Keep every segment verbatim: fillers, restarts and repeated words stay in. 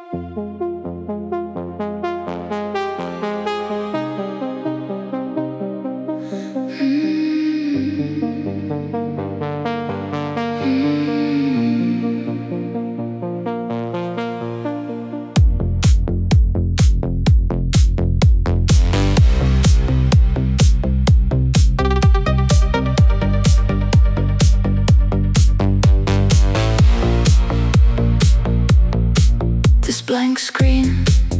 Blank screen,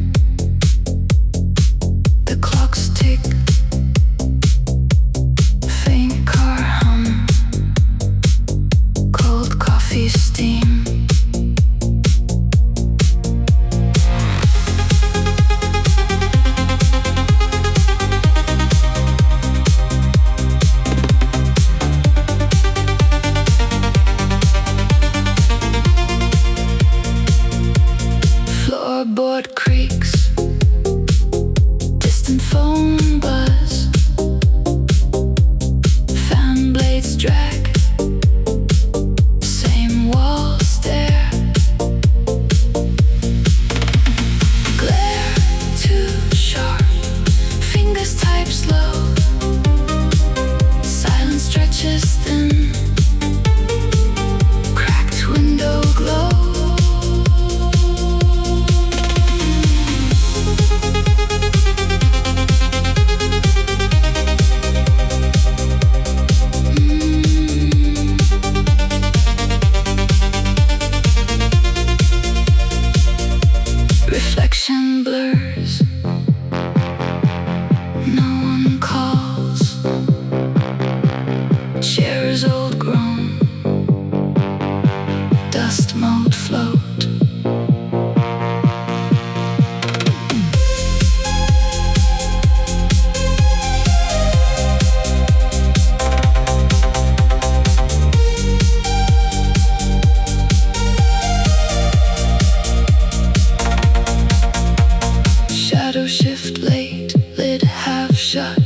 the clocks tick, faint car hum, cold coffee steam. Floorboard creaks, distant phone buzz, fan blades drag, same wall stare, glare too sharp, fingers type slow, silence stretches thin, cracked window glow. Reflection blurs, no one calls, chairs old grown, dust mote float. Shadow shift late, lid half shut.